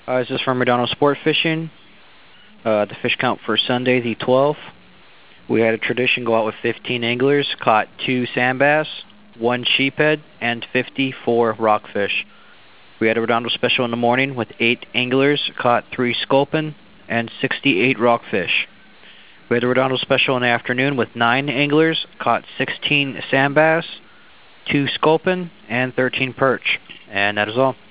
This is from Redondo Sport Fishing. The fish count for Sunday, the 12th. We had a tradition go out with 15 anglers, caught 2 sand bass, 1 sheephead, and 54 rockfish. We had a Redondo special in the morning with 8 anglers, caught 3 sculpin, and 68 rockfish. We had a Redondo special in the afternoon with 9 anglers, caught 16 sand bass, 2 sculpin, and 13 perch. And that is all.